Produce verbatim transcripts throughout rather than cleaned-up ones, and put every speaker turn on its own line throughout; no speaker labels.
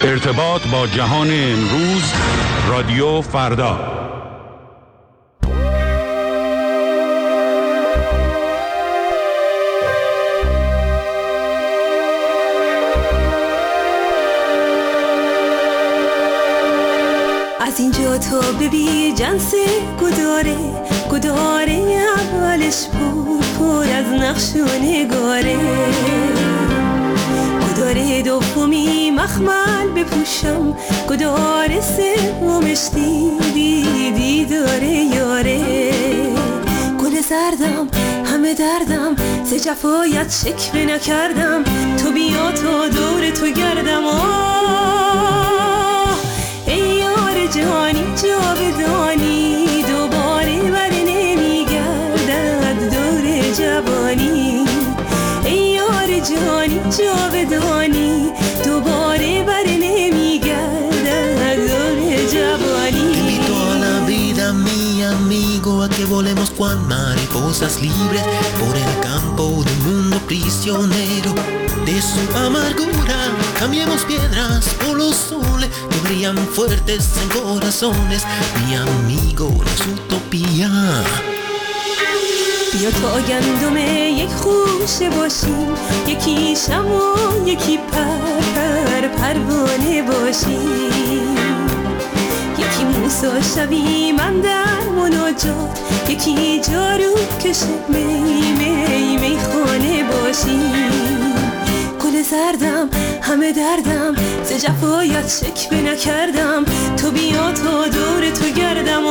ارتباط با جهان امروز، رادیو فردا.
از اینجا تا ببی جنس گداره گداره اولش پر پر از نقش و نگاره، گداره دومی مخمل بپوشم، گداره سومش دیدی دیداره یاره. گل زردم همه دردم ز جفایت شکوه نکردم، تو بیا تا دور تو گردم. آه ای یار جانی جاودانی، دوباره بر نمیگردد دور جوانی. ای یار جانی جاودانی، دوباره بر نمیگردد دور جوانی.
Invito a la vida mi amigo a que volemos cual mariposas libres por el campo de un mundo prisionero de su amargura. Cambiemos piedras por los soles que brillan fuertes en corazones. Mi amigo no es utopía.
بیا تا گندم یک خوشه باشیم، یکی شمع و یکی پر پر پروانه باشیم. یکی موسی شویم اندر مناجات، یکی جارو کش می می می خانه باشیم. گل زردم همه دردم ز جفایت شکوه نکردم، تو بیا تا دور تو گردم.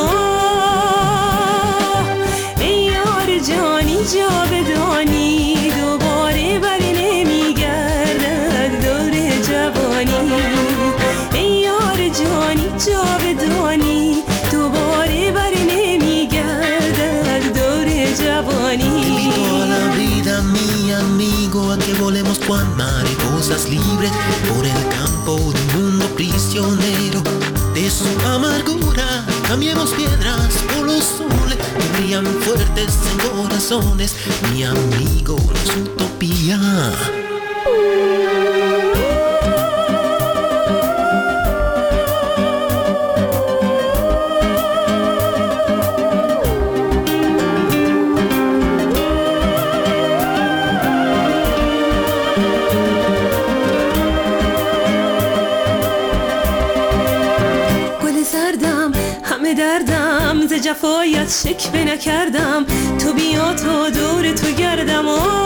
آه ای یار جانی جاودانی، دوباره بر نمیگردد دور جوانی. ای یار جانی جاودانی، دوباره بر نمیگردد دور جوانی.
Invito a la vida mi amigo a que volemos cual mariposas libres por el campo de un mundo prisionero de su amargura. Cambiemos piedras por los soles que brillan fuertes en corazones. Mi amigo no es utopía.
دردم ز جفایت شکوه نکردم، تو بیا تا دور تو گردم.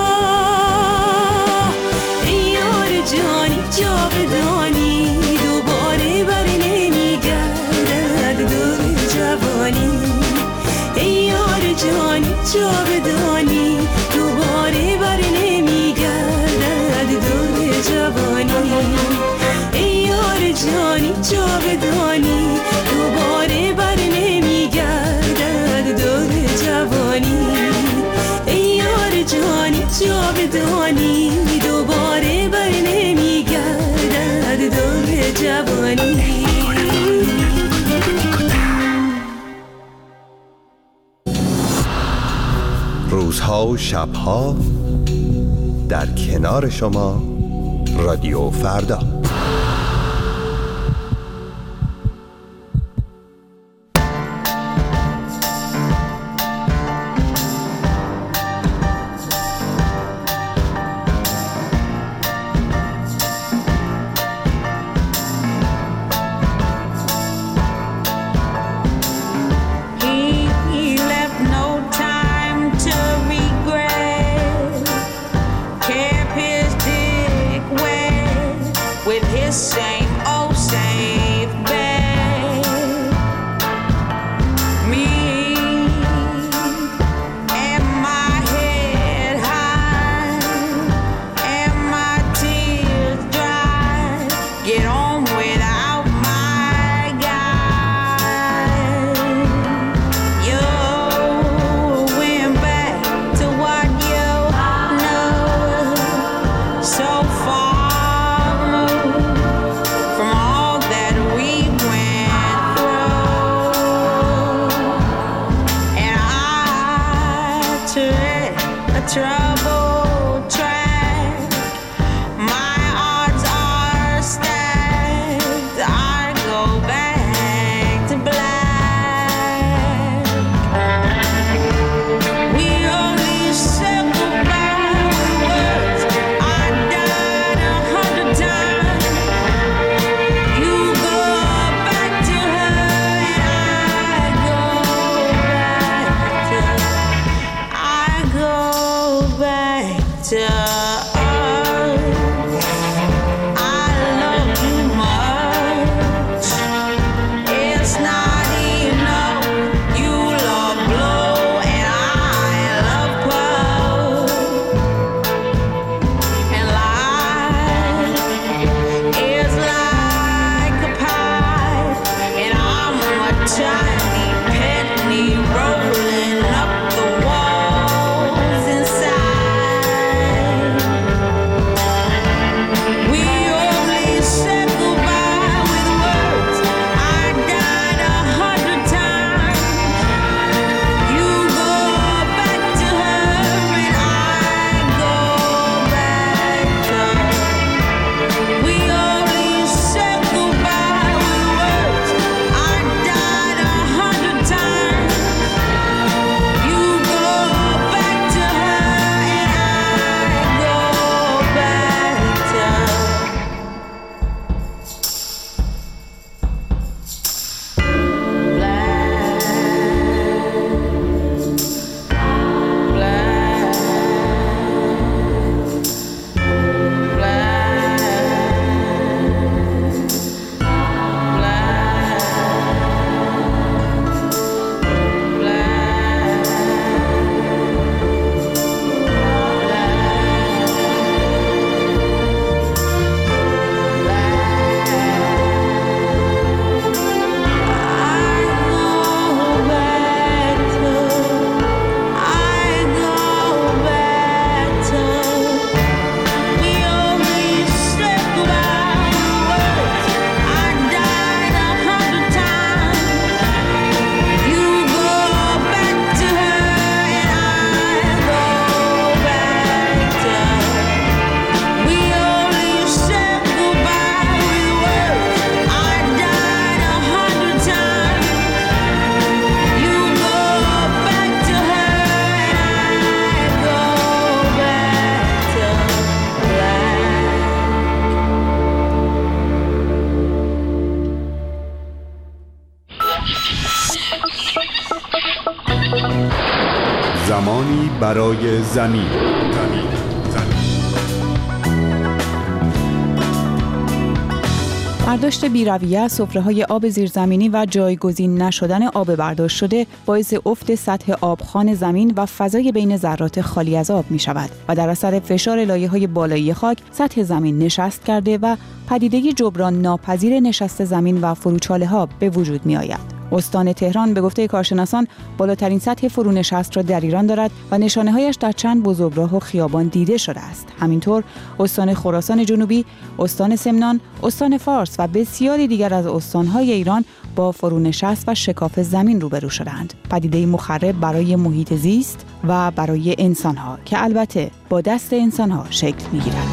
آه ای یار جانی جاودانی، دوباره بر نمیگردد دور جوانی. ای یار جانی جاودانی، دوباره بر نمیگردد دور جوانی. ای یار جانی جاودانی، دوباره بر نمیگردد دور جوانی. ای یار جانی جاودانی، دوباره بر نمیگردد دور جوانی.
روزها و شبها در کنار شما، رادیو فردا.
From
زبانی برای زمین. زمین.
برداشت بی‌رویه از سفره‌های آب زیرزمینی و جایگزین نشدن آب برداشت شده باعث افت سطح آبخوان زمین و فضای بین ذرات خالی از آب می‌شود و در اثر فشار لایه‌های بالایی خاک سطح زمین نشست کرده و پدیده جبران ناپذیر نشست زمین و فروچاله‌ها به وجود می‌آید. استان تهران به گفته کارشناسان بالاترین سطح فرونشست را در ایران دارد و نشانه‌هایش در چند بزرگراه و خیابان دیده شده است. همینطور استان خراسان جنوبی، استان سمنان، استان فارس و بسیاری دیگر از استان‌های ایران با فرونشست و شکاف زمین روبرو شدند. پدیده مخرب برای محیط زیست و برای انسان‌ها که البته با دست انسان‌ها شکل می‌گیرد.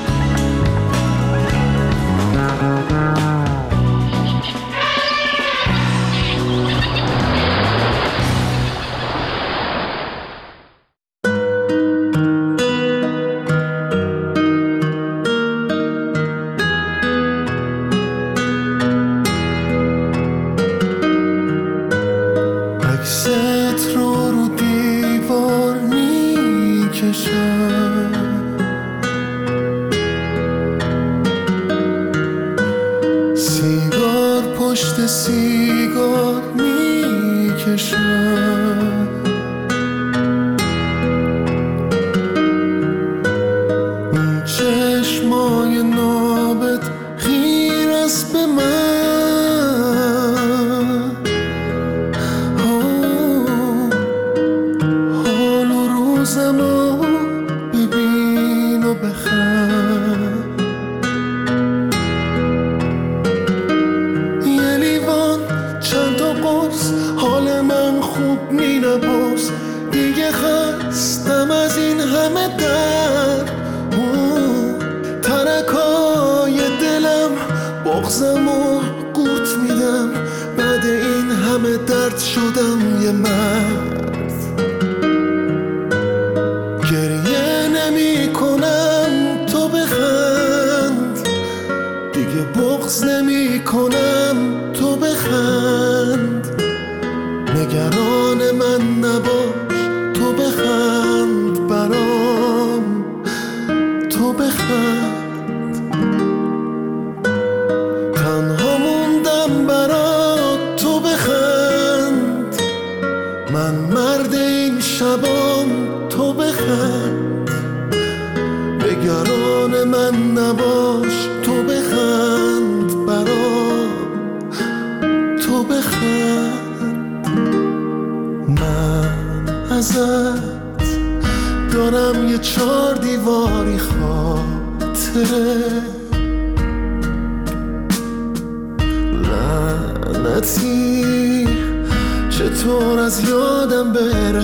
چطور از یادم بره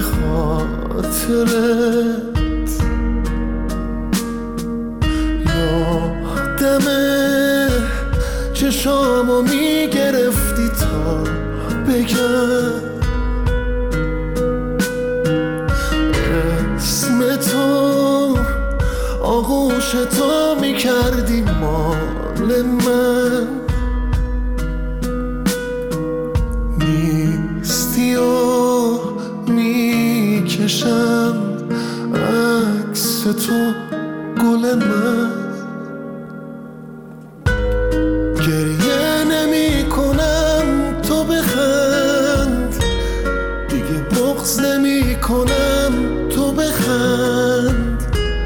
خاطرت، یادمه چشامو میگرفتی تا بگم اسم تو، آغوش تو میکردی مال من، نیستی و میکشم عکس تو گل من، گریه نمی کنم تو بخند، دیگه بغض نمی کنم تو بخند،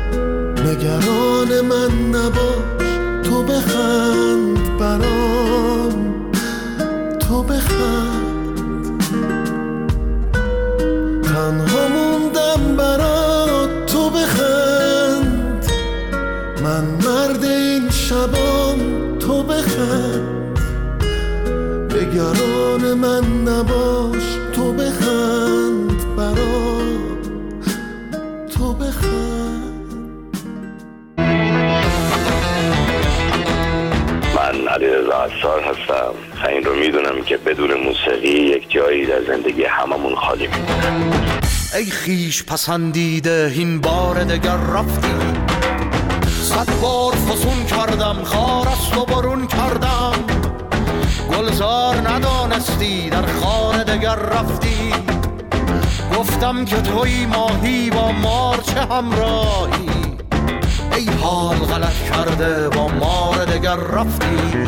نگران من نباش تو بخند برام، تو بخند، تنها موندم برات تو بخند، من مرد این شبام تو بخند، نگران من نباش تو بخند برام، تو بخند.
من علیرضا عصار هستم و این رو میدونم که بدون موسیقی یک جایی در زندگی هممون خالی میمونه.
ای خیش پسندیده این بار دگر رفتی، صد بار فسون کردم خار است و برون کردم، گلزار ندانستی در خانه دگر رفتی،
گفتم که توی ماهی با مار چه همراهی، ای حال غلط کرده با مار دگر رفتی.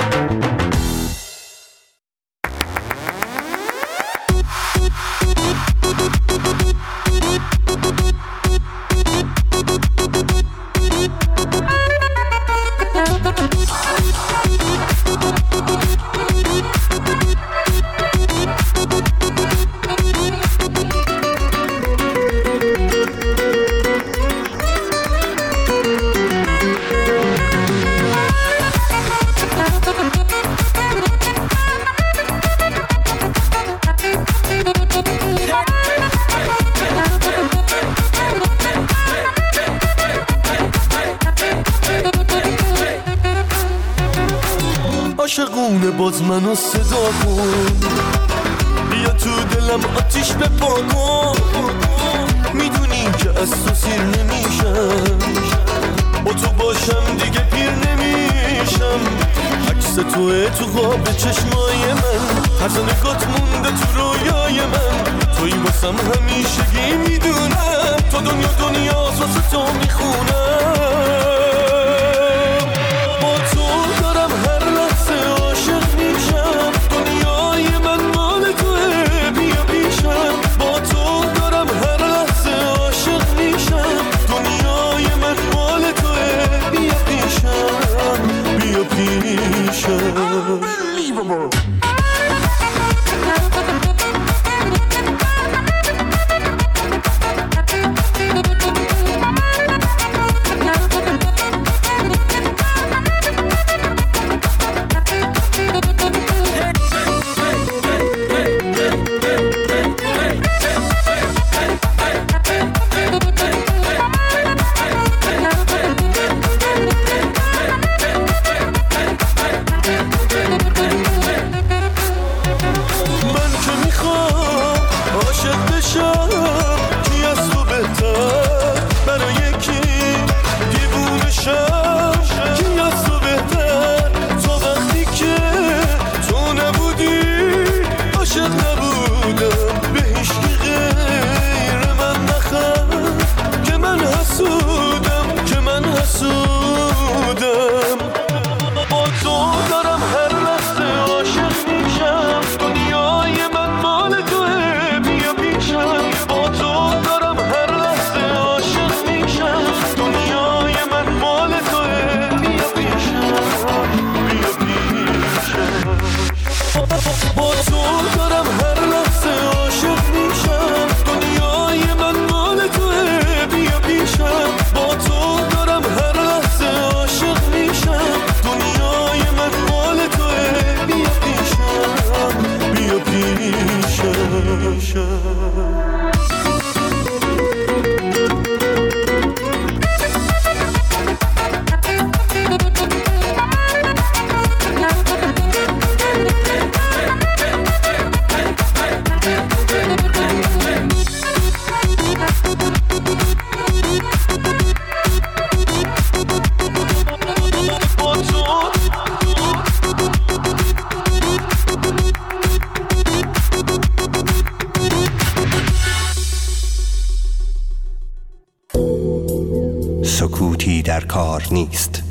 عاشقونه باز منو صدا کن، بیا تو دلم آتیش بپا کن. میدونی که از تو سیر نمیشم، با تو باشم دیگه پیر نمیشم. عکس توه تو خواب چشمای من، طرز نگات مونده تو رویای من. توی واسم همیشگی میدونم، تو دنیا دنیا واسه تو میخونم. با تو دارم هر لحظه عاشق میشم، دنیای من مال توه بیا پیشم. با تو دارم هر لحظه عاشق میشم، دنیای من مال توه بیا پیشم، بیا پیشم.
سکوتی در کار نیست.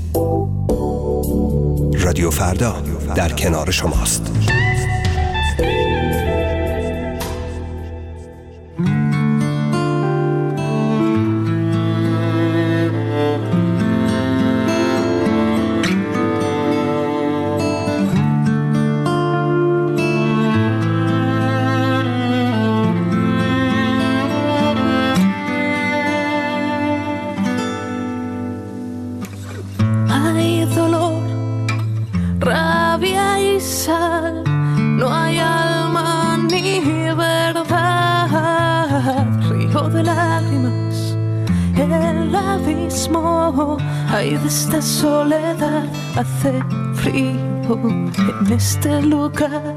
رادیو فردا در کنار شماست.
Ay, de esta soledad hace frío en este lugar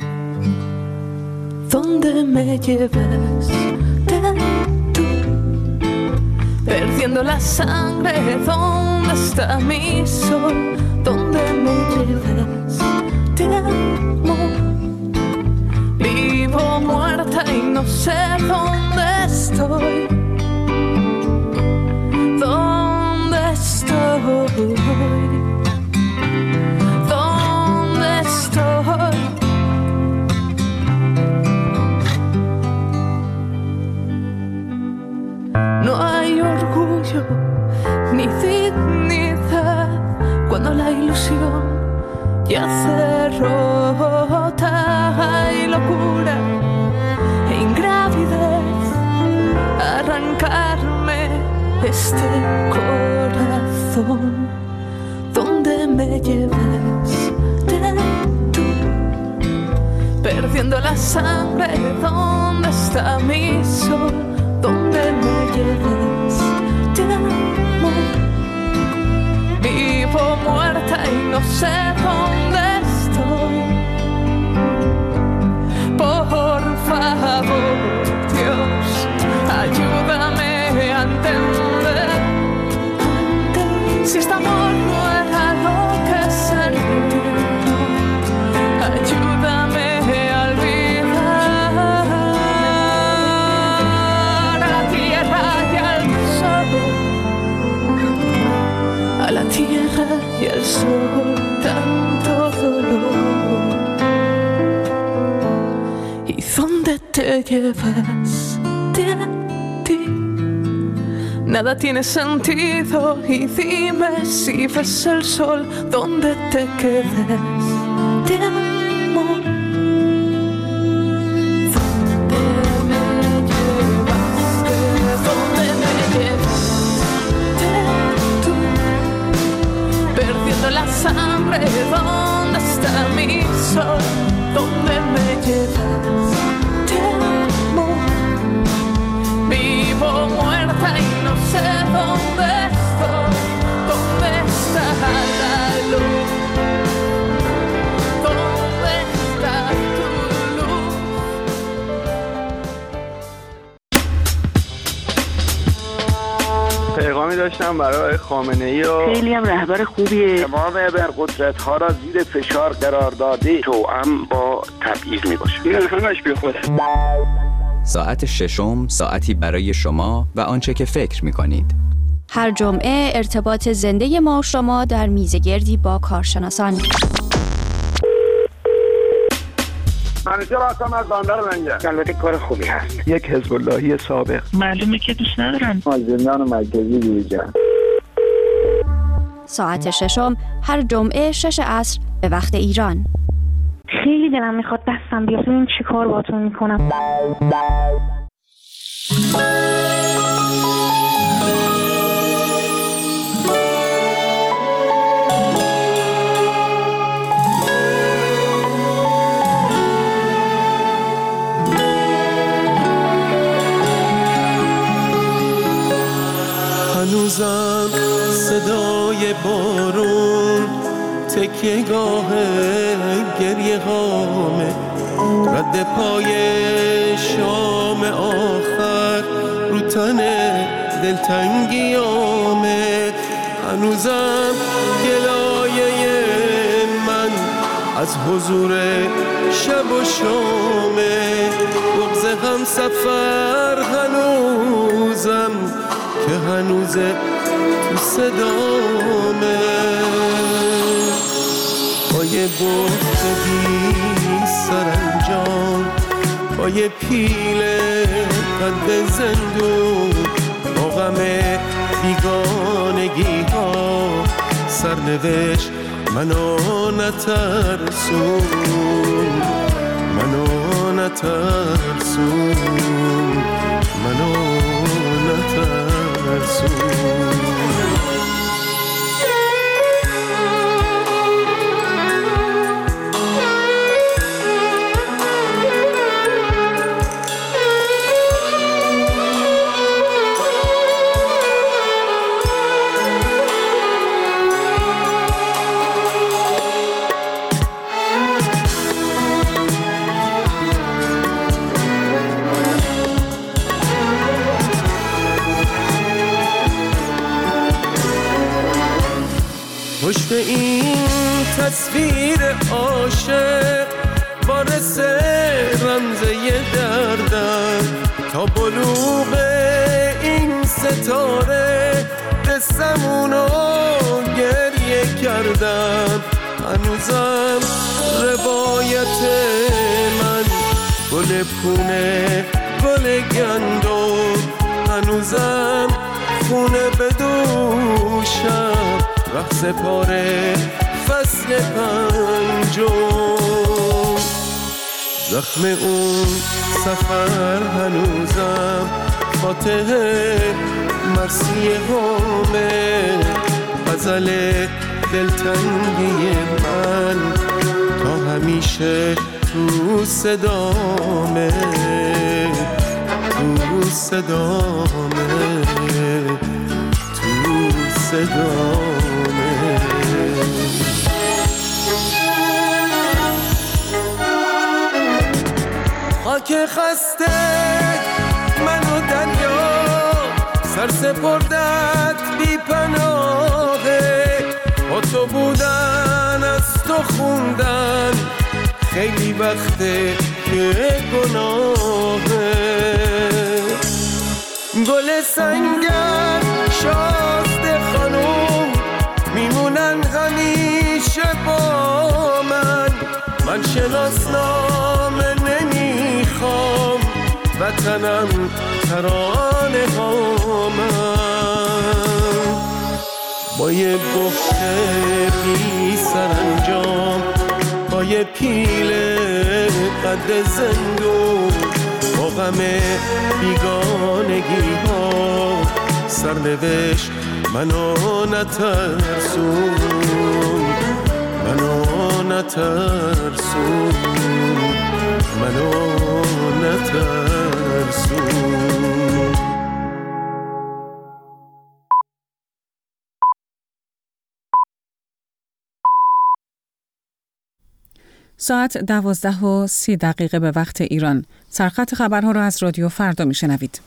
donde me llevas tú, perdiendo la sangre. ¿Dónde está mi sol? ¿Dónde me llevas? Te amo, vivo muerta y no sé dónde ilusión y hacer rota y locura e ingravidez, arrancarme este corazón. Donde me lleves tú, perdiendo la sangre, ¿dónde está mi sol? Donde me lleves te amo, vivo muerta y no sé dónde estoy. Por favor, Dios, ayúdame a entender si este amor no era lo que sentí. Ayúdame a olvidar a la tierra y al sol, a la tierra y al sol, tanto dolor. ¿Y dónde te llevas de ti? Nada tiene sentido y dime si ves el sol donde te quedes. Te amo. ¿Dónde me llevaste? ¿Dónde me llevaste tú? Perdiendo la sangre, ¿dónde está mi sol? ¿Dónde me llevas? Te amo. Vivo muerta y no sé dónde estoy. ¿Dónde está la luz? ¿Dónde está tu luz?
پیغامی داشتم برای خامنه‌ای و
خیلی هم رهبر خوبیه.
امام ابرقدرت‌ها را زیر فشار قرار داده توأم با تبعیض میباشه.
این همش بیخوده.
ساعت ششم، ساعتی برای شما و آنچه که فکر می‌کنید.
هر جمعه ارتباط زنده ما و شما در میزگردی با کارشناسان.
منیجر هستم از بندر لنگر.
البته کار خوبی هست.
یک حزب اللهی سابق.
معلومه که دوست ندارن.
از زندان مرکزی بیرون.
ساعت ششم هر جمعه شش عصر به وقت ایران.
خیلی دلم میخواد دستم بیاد ببینم چی کار باهاتون میکنم.
هنوزم صدای بارون تکیه گاه گریه هامه، رد پای شام آخر رو تن دلتنگیامه. هنوزم گلایه من از حضور شب و شامه، بغض هم سفر هنوزم که هنوزه تو صدامه. پای گفت بی سرانجام، پای پیل قد زندون، با غم بیگانگی ها سرنوشت منو نترسون، منو نترسون، منو نترسون. پشت این تصویر عاشق بارس رمزه دردم، تا بلوغ این ستاره قصمونو گریه کردم. هنوزم روایت من گل پونه گل گندم، هنوزم خونه به دوشم رقص پاره جون. زخم اون سفر هنوزم فاتح مرسی همه، غزل دلتنگی من تا همیشه تو صدامه، تو صدامه، تو صدامه. خاک خسته من و دریا سر سپردت بی پناهه، با تو بودن از تو خوندن خیلی وقته که گناهه. گل سنگر شازده خانوم میمونن همیشه با من، من شناسنامه نمیخوام وطنم ترانه ها من. با یه گفته بی سرانجام، با یه پیل قد زندون، با غم بیگانگی ها سرنوشت منو نترسون، منو نترسون، منو نترسون.
ساعت دوازده و سی دقیقه به وقت ایران. سرخط خبرها را از رادیو فردا میشنوید.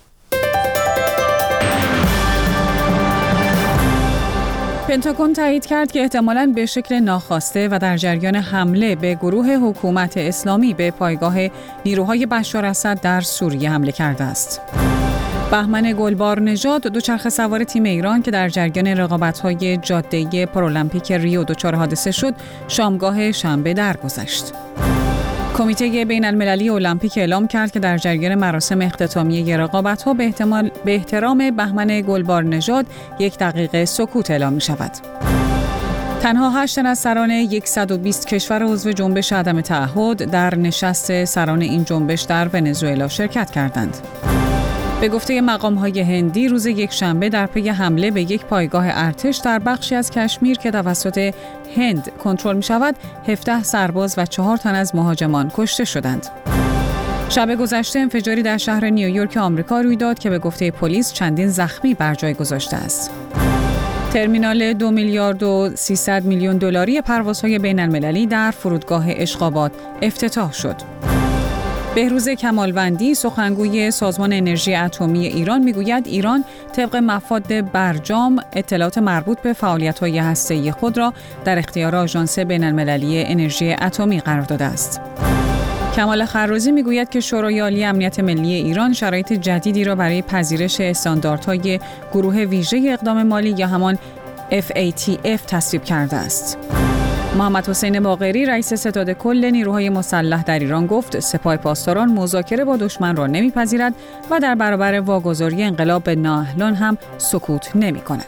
پنتاگون تایید کرد که احتمالاً به شکل ناخواسته و در جریان حمله به گروه حکومت اسلامی به پایگاه نیروهای بشار اسد در سوریه حمله کرده است. بهمن گلبار نژاد، دوچرخه سوار تیم ایران که در جریان رقابت‌های جاده‌ای پارالمپیک ریو دچار حادثه شد، شامگاه شنبه درگذشت. کمیته بین‌المللی المپیک اعلام کرد که در جریان مراسم اختتامیه رقابت‌ها به احتمال به احترام بهمن گلبار نژاد یک دقیقه سکوت اعلام می‌شود. تنها هشت تن از سران صد و بیست کشور عضو جنبش عدم تعهد در نشست سران این جنبش در ونزوئلا شرکت کردند. به گفته مقام‌های هندی، روز یکشنبه در پی حمله به یک پایگاه ارتش در بخشی از کشمیر که توسط هند کنترل می‌شود، هفده سرباز و چهار تن از مهاجمان کشته شدند. شب گذشته انفجاری در شهر نیویورک آمریکا روی داد که به گفته پلیس چندین زخمی بر جای گذاشته است. ترمینال دو میلیارد و سیصد میلیون دلاری پروازهای بین‌المللی در فرودگاه اشقاباد افتتاح شد. بهروز کمالوندی، سخنگوی سازمان انرژی اتمی ایران، میگوید ایران طبق مفاد برجام اطلاعات مربوط به فعالیت‌های هسته‌ای خود را در اختیار آژانس بین‌المللی انرژی اتمی قرار داده است. کمال خروزی میگوید که شورای عالی امنیت ملی ایران شرایط جدیدی را برای پذیرش استانداردهای گروه ویژه اقدام مالی یا همان اف ای تی اف تصویب کرده است. محمد حسین باقری، رئیس ستاد کل نیروهای مسلح در ایران، گفت سپاه پاسداران مذاکره با دشمن را نمیپذیرد و در برابر واگذاری انقلاب به نااهلان هم سکوت نمی‌کند.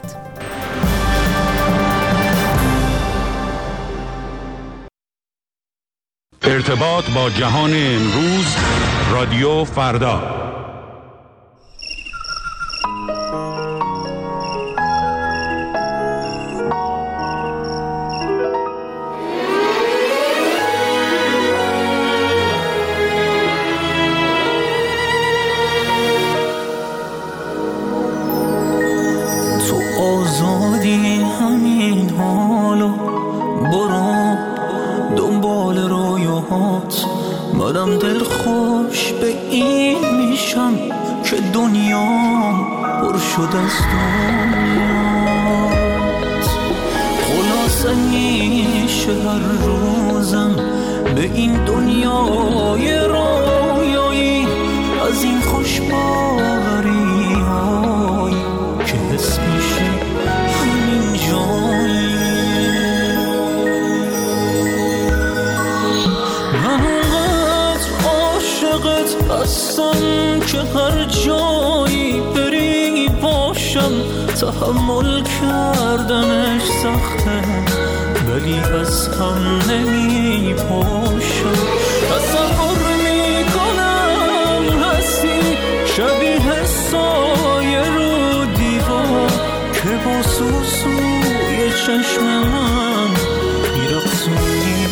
ارتباط با جهان امروز، رادیو فردا.
آزادی همین حالو برو دنبال رویاهات، منم دل خوش به این میشم که دنیام پر شد از دنیات. خلاصه میشه هر روزم به این دنیای رویایی از این خوش باوری های که حس میشه همین جایی. من اونقدر عاشقت هستم که هر جایی بری باشم، تحمل کردنش سخته ولی از هم نمی پاشم. تصور می کنم هستی شبیه سایه رو دیوار که با سوسوی چشم من میرقصونی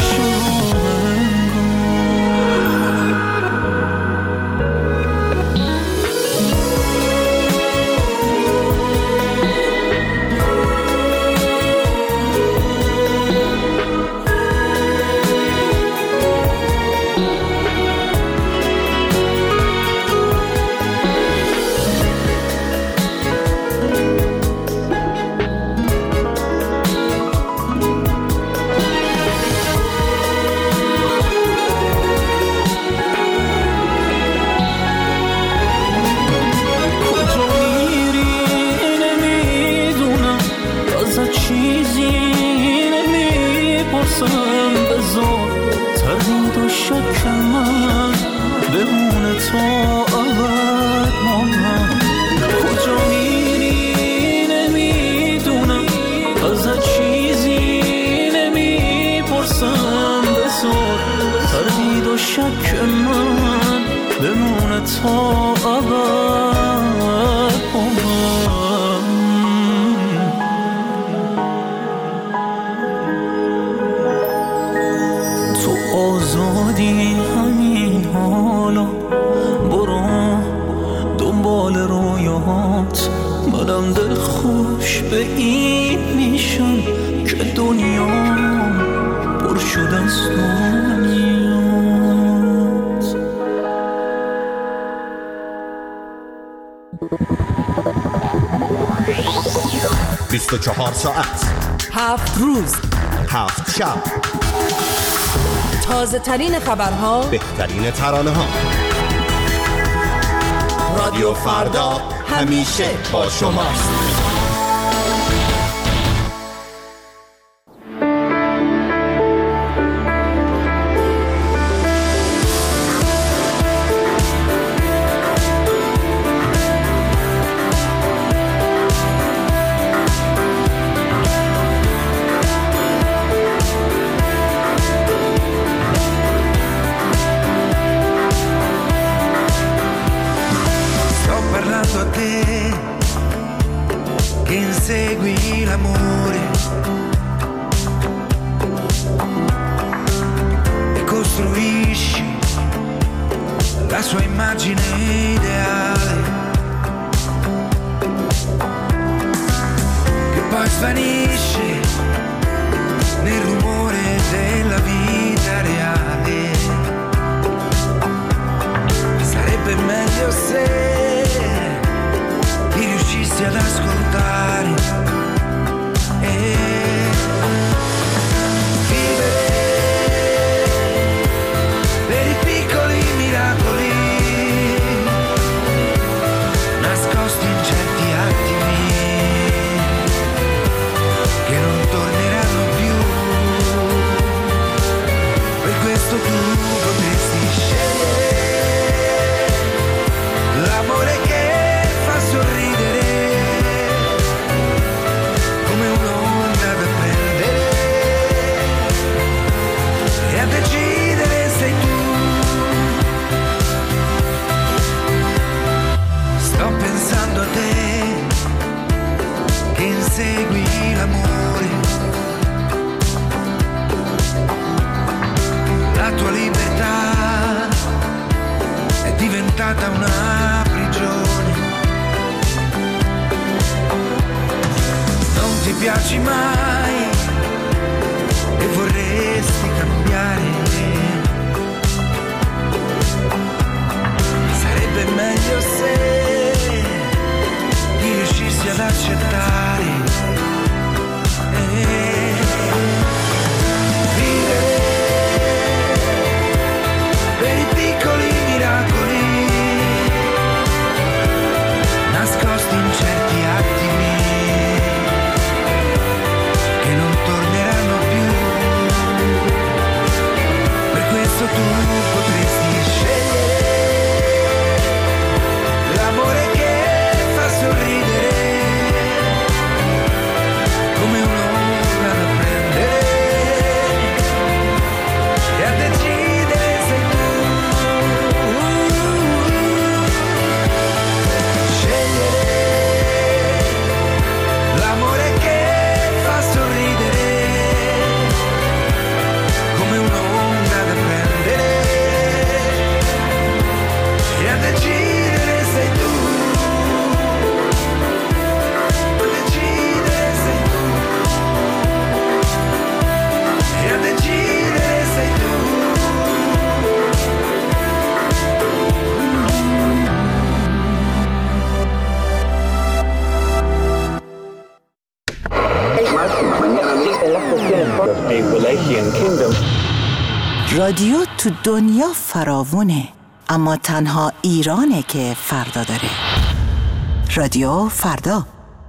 بیست و چهار ساعت،
هفت روز،
هفت شب،
تازه ترین خبرها،
بهترین ترانه ها. رادیو فردا همیشه با شماست.
Una prigione, non ti piaci mai e vorresti cambiare. Sarebbe meglio se riuscissi ad accettare e vivere per i piccoli miracoli nascosti in certi attimi
رادیو تو دنیا فراوونه، اما تنها ایرانه که فردا داره. رادیو فردا.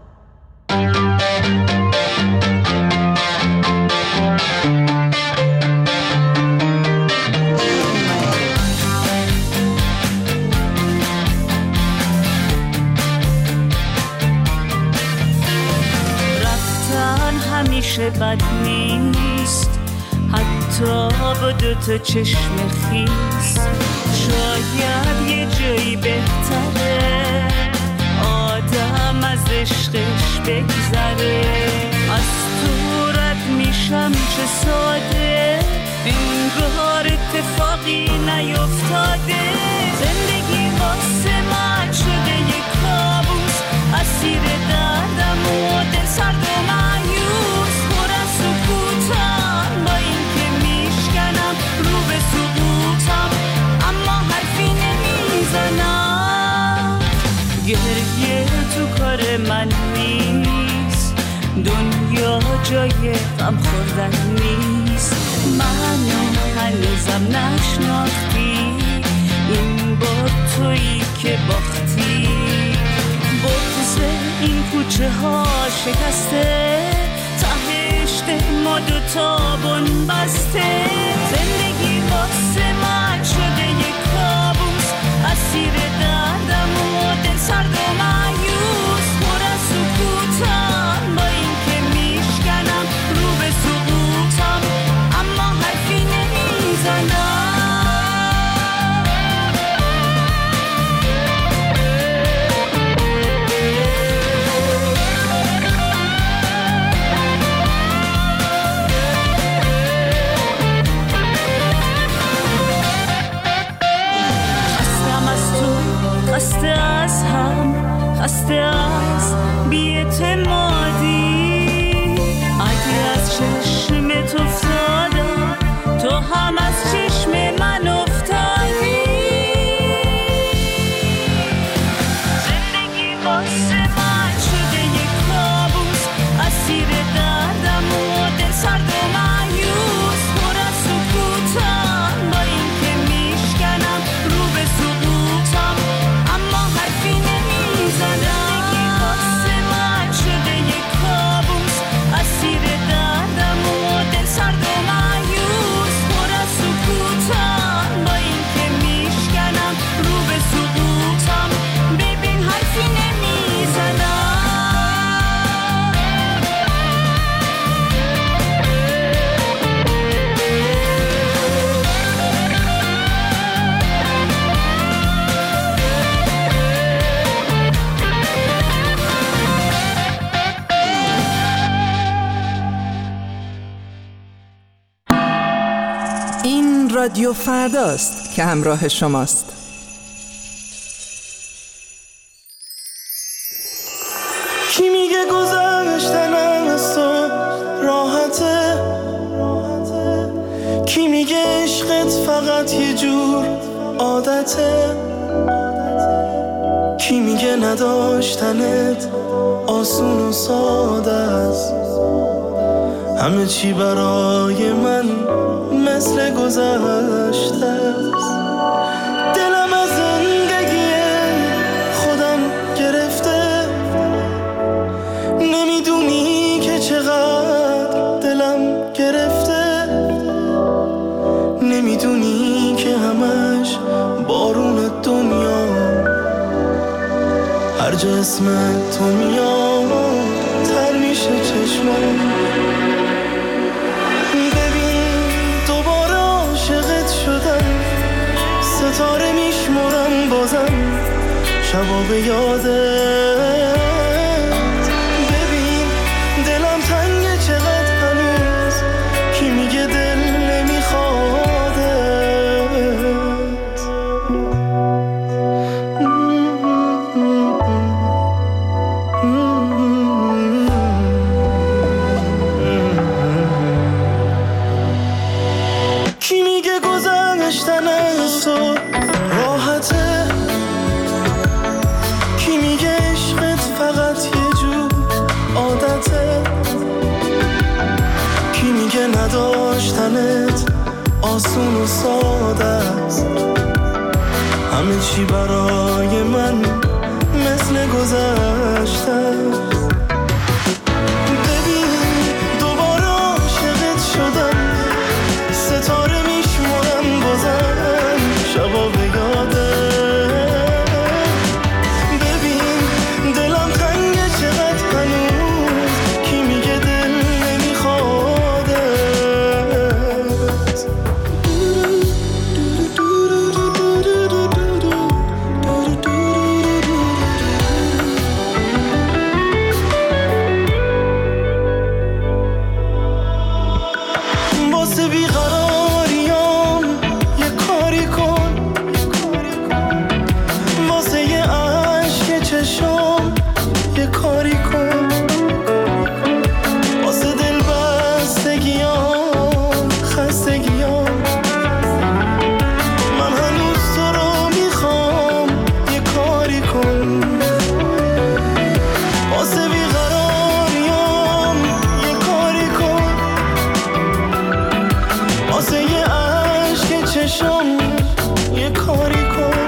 رفتن همیشه بد نیست، حتی با دو تا چشم خیس. شاید یه جایی بهتره آدم از عشقش بگذره. از تو رد میشم چه ساده، انگار اتفاقی نیفتاده. زندگی واسه من شده یک کابوس، اسیر دردم و دل سرد و مایوس. پر از سکوتم با این که میشکنم رو به سقوطم، اما حرفی نمیزنم. گریه تو کار من نیست، دنیا جای غم خوردن نیست. منو هنوزم نشناختی، این بار تویی که باختی. بغض این کوچه ها شکسته، تهشت ما دوتا بن بسته. زندگی واسه من شده یک کابوس، اسیر دردم و دل سرد و مایوس. پر از سکوتم با این که میشکنم رو به سقوطم، اما حرفی نمیزنم. خسته از هم، خسته از بی‌اعتمادی. اگه از چشمت افتادم، تو هم از چشم من افتادی. زندگی واسه من شده یک کابوس، اسیر دردم و دل سرد و مایوس. پر از سکوتم با این که میشکنم رو به سقوطم، اما حرفی نمیزنم. زندگی واسه من شده یک کابوس، اسیر دردم و دل سرد و مایوس. پر از سکوتم با این که میشکنم رو به سقوطم، ببین حرفی نمیزنم.
این رادیو فرداست که همراه شماست.
کی میگه گذشتن از تو راحته؟ کی میگه عشقت فقط یه جور عادته؟ کی میگه نداشتنت آسون و ساده است؟ همه چی برای من مثل گذشته است. دلم از زندگی خودم گرفته، نمیدونی که چقدر دلم گرفته. نمیدونی که همش بارون دنیا، هر جا اسم تو میاد تر میشه چشمم. ستاره میشمرم بازم شبا به یادت. ببین دلم تنگه چقدر هنوز، کی میگه دل نمیخوادت؟ کی میگه گذشتن از تو راحته؟ کی میگه عشقت فقط یه جور عادته؟ کی میگه نداشتنت آسون و ساده است، همه چی برای من مثل گذشته است. ببین دوباره عاشقت شدم، ستاره میشمرم بازم شبا به یاده. ببین دلم تنگه چقدر هنوز، کی میگه دل نمیخواده. واسه بیقراریام یه کاری کن، واسه یه عشق چشم یه کاری کن، واسه دل بستگیام خستگیام من هنوز تو رو میخوام یه کاری کن. واسه بیقراریام یه کاری کن، واسه یه عشق چشم یه کاری کن،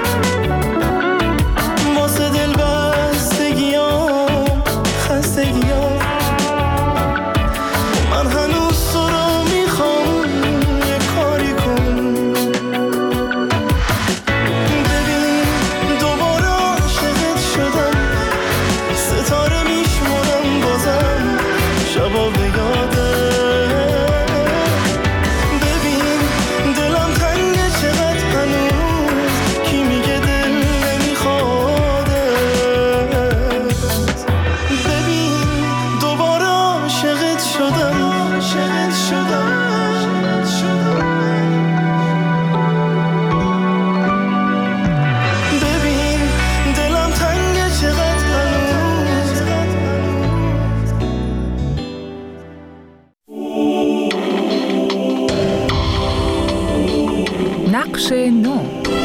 واسه دل بستگیام خستگیام من هنوز تو رو میخوام یه کاری کن. ببین دوباره عاشقت شدم، ستاره میشمرم بازم شبا به یاده. ببین دلم تنگه چقدر هنوز، کی میگه دل نمیخواده. ببین دوباره عاشقت شدم، عاشقت شدم. ببین دلم تنگه چقدر هنوز.
نقش نو.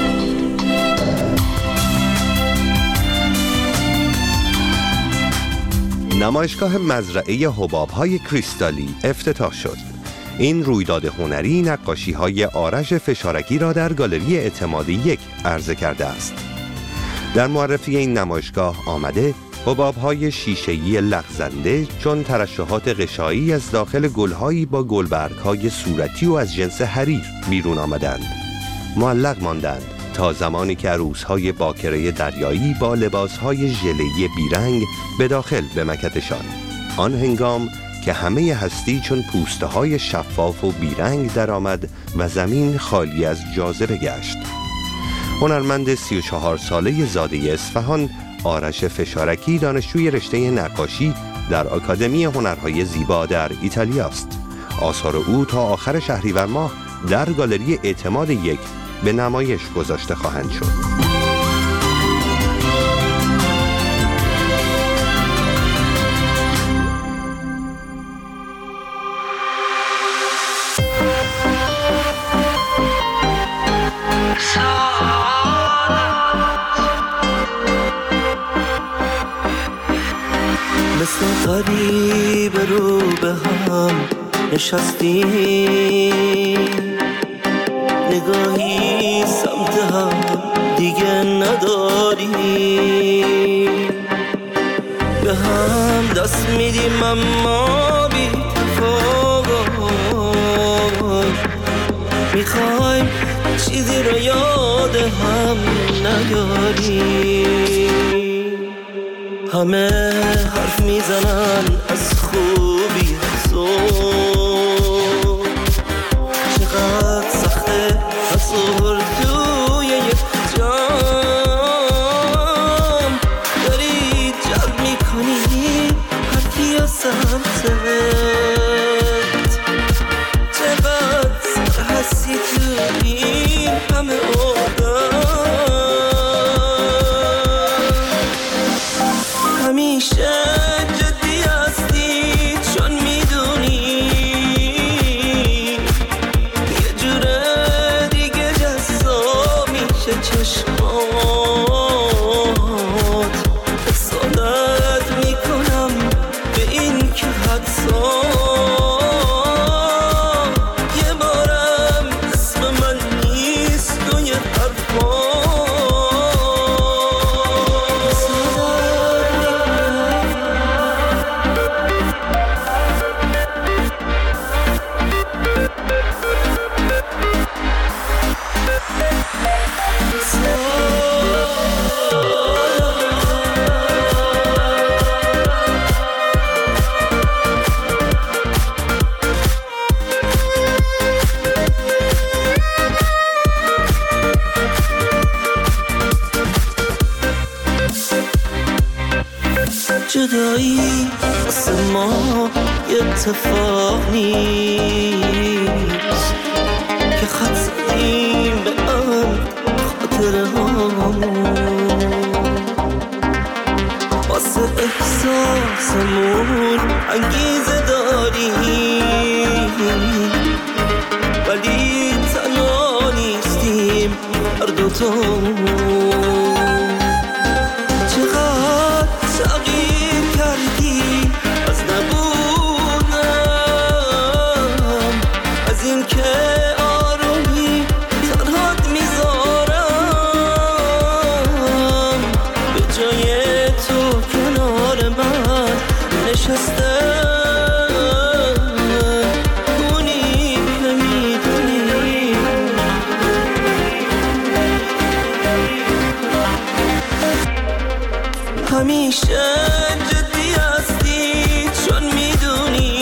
نمایشگاه مزرعه حباب‌های کریستالی افتتاح شد. این رویداد هنری نقاشی‌های آرش فشارکی را در گالری اعتماد یک عرضه کرده است. در معرفی این نمایشگاه آمده حباب‌های شیشه‌ای لغزنده چون ترشحات غشایی از داخل گل‌هایی با گلبرگ‌های صورتی و از جنس حریر بیرون آمدند. معلق ماندند تا زمانی که عروس‌های باکره دریایی با لباس‌های ژله‌ای بیرنگ به داخل بمکدشان. آن هنگام که همه هستی چون پوسته‌های شفاف و بیرنگ درآمد و زمین خالی از جاذبه گشت. هنرمند سی و چهار ساله زاده اصفهان آرش فشارکی دانشجوی رشته نقاشی در آکادمی هنرهای زیبا در ایتالیا است. آثار او تا آخر شهریور ماه در گالری اعتماد یک به نمایش گذاشته خواهند شد.
مثل غریب رو به هم نشستیم، نگاهی سمت هم دیگه نداریم، به هم دست میدیم اما بی تفاوت، میخوایم چیزی رو یاد هم نیاریم. همه حرف میزنن از خوبی تو، چقدر سخته تصور توی یک جام، داری جلب میکنی هر کیا سمتت، چقدر سر هستی تو این همه همیشه جدی هستی چون میدونی یه جوره دیگه جذاب میشه چشمات، حسادت میکنم به این که حدسا یه بارم اتفاق نیست که خط زدیم به هم خاطره هامون واسه احساسمون انگیزه داریم ولی تنها نیستیم هر دوتامون چقدر تغییر کردی از نبودم از این که آرومی تنهات میذارم به جای تو کنار من نشسته اونی نمیدونی همیشه جدی هستی چون میدونی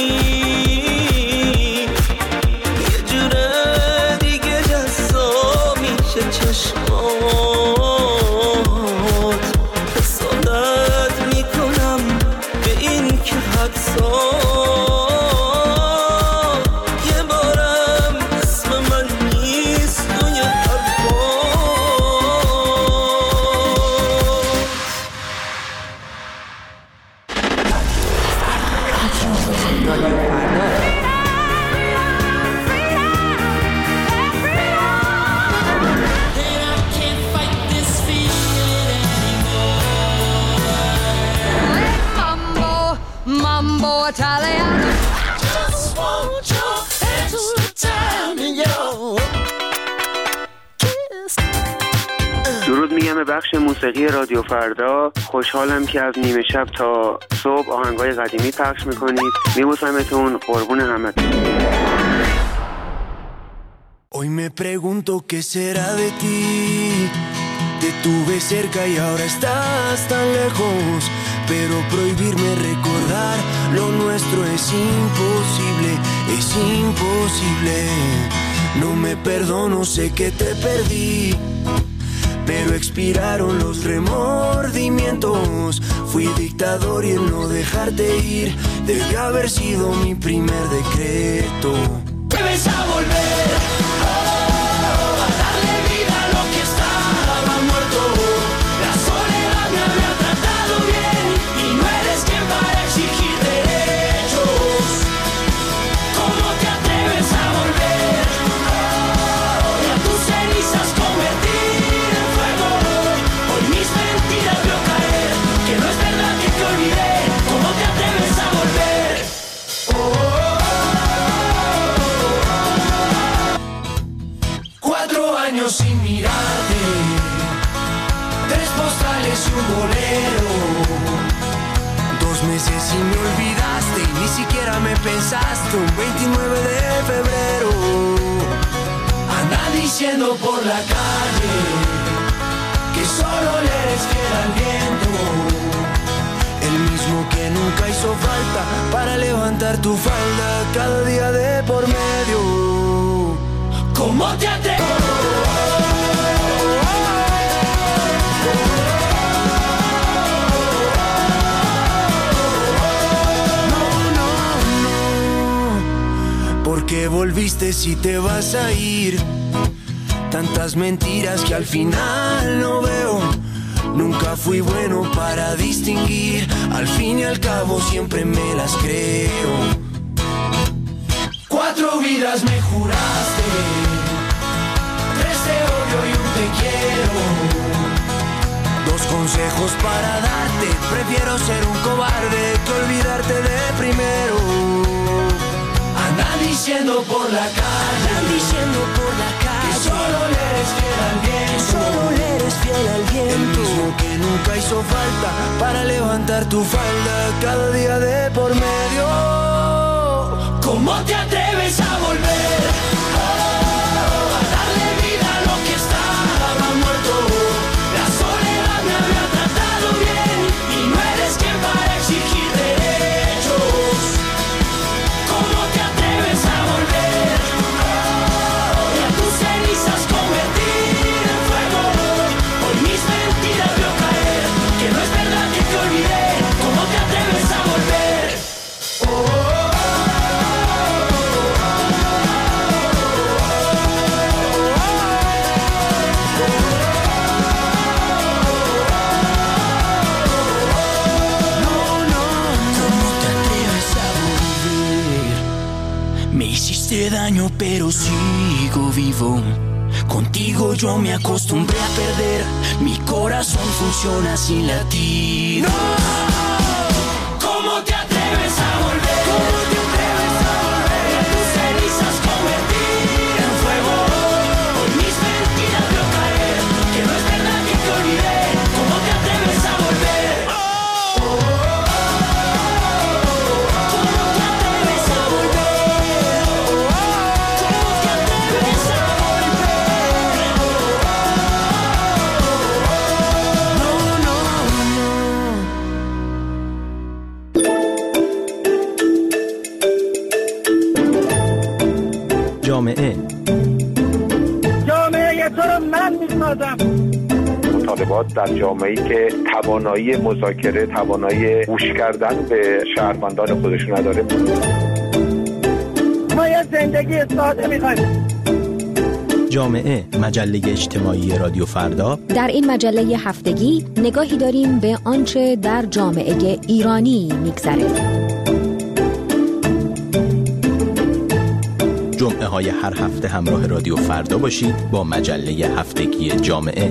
یه جوره دیگه جذاب میشه چشمات حسادت میکنم به این که حدسا یه بارم اسم من نیست توی حرفات
Mambo Italiano. Just want your extra time in your kiss.
درود میگم به بخش موسیقی رادیو فردا. خوشحالم که از نیمه شب تا صبح آهنگای قدیمی پخش میکنید. میبوسمتون، قربون همتون.
Hoy me pregunto qué será de ti. Te tuve cerca y ahora estás tan lejos. Pero prohibirme recordar lo nuestro es imposible, es imposible. No me perdono, sé que te perdí. Pero expiraron los remordimientos. Fui dictador y el no dejarte ir debió haber sido mi primer decreto. Debes a volver. Sin mirarte, tres postales y un bolero, dos meses y me olvidaste y ni siquiera me pensaste. Un veintinueve de febrero, andan diciendo por la calle que solo le eres fiel al viento, el mismo que nunca hizo falta para levantar tu falda cada día de por medio. ¿Cómo te atreves? No, no, no. ¿Por qué volviste si te vas a ir? Tantas mentiras que al final no veo. Nunca fui bueno para distinguir. Al fin y al cabo siempre me las creo. Cuatro vidas me juraste, tres te odio y un te quiero. Dos consejos para darte, prefiero ser un cobarde que olvidarte de primero. Andan diciendo por la calle, andan diciendo por la calle que solo le eres fiel al viento, que solo le eres fiel al viento. El mismo que nunca hizo falta para levantar tu falda cada día de por medio. ¿Cómo te atreves a volver? Oh, a darle vida a lo que estaba muerto. La soledad me había tratado bien y no eres quien para exigir derechos. ¿Cómo te atreves a volver? Oh, y a tus cenizas convertir en fuego. Hoy mis mentiras veo caer, que no es verdad que te olvidé. ¿Cómo te atreves a volver? Oh, pero sigo vivo. Contigo yo me acostumbré a perder, mi corazón funciona sin latir. ¡No! ¿Cómo te atreves a volver? ¿Cómo te atreves a volver? A tus cenizas convertir en fuego. Hoy mis mentiras veo caer, que no es verdad que te olvidé. ¿Cómo te atreves a volver? ¿Cómo te atreves a volver? ¿Cómo te atreves a volver? No, no,
no. جامعه
جامعه تو رو من میسازم.
مطالبات در جامعه‌ای که توانایی مذاکره، توانایی گوش کردن به شهروندان خودشون نداره.
ما یه زندگی ساده می‌خوایم.
جامعه، مجله اجتماعی رادیو فردا.
در این مجله هفتگی نگاهی داریم به آنچه در جامعه ایرانی می‌گذرد.
جمعه های هر هفته همراه رادیو فردا باشید با مجله هفتگی جامعه.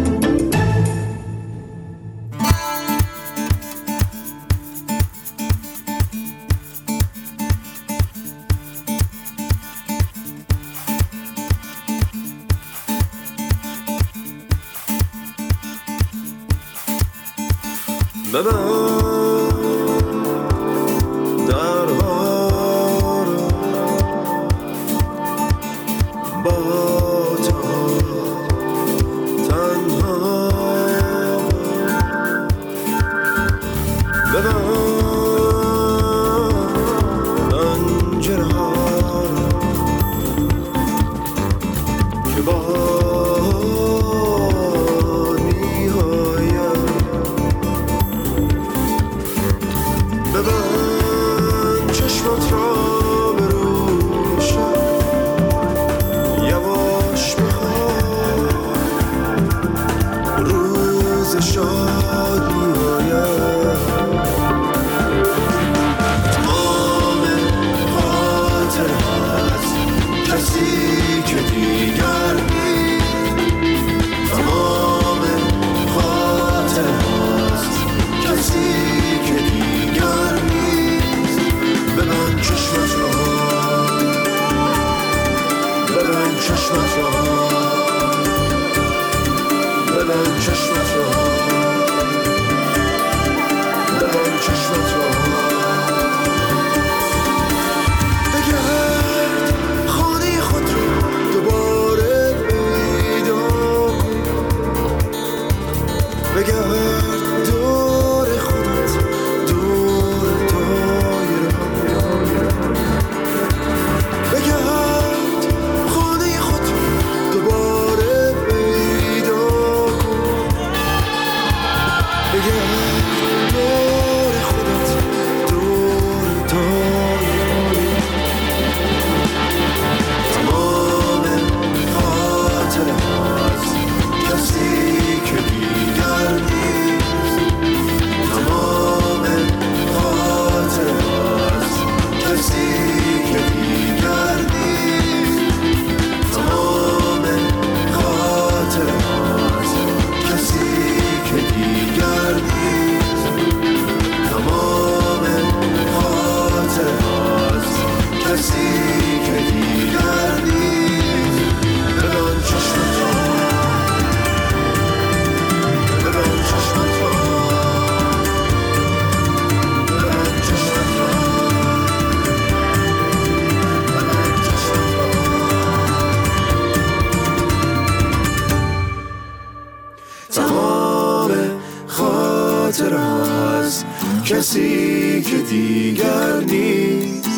کسی که دیگر نیست،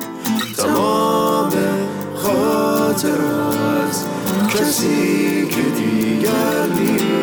تمام خاطر از کسی که دیگر نیست.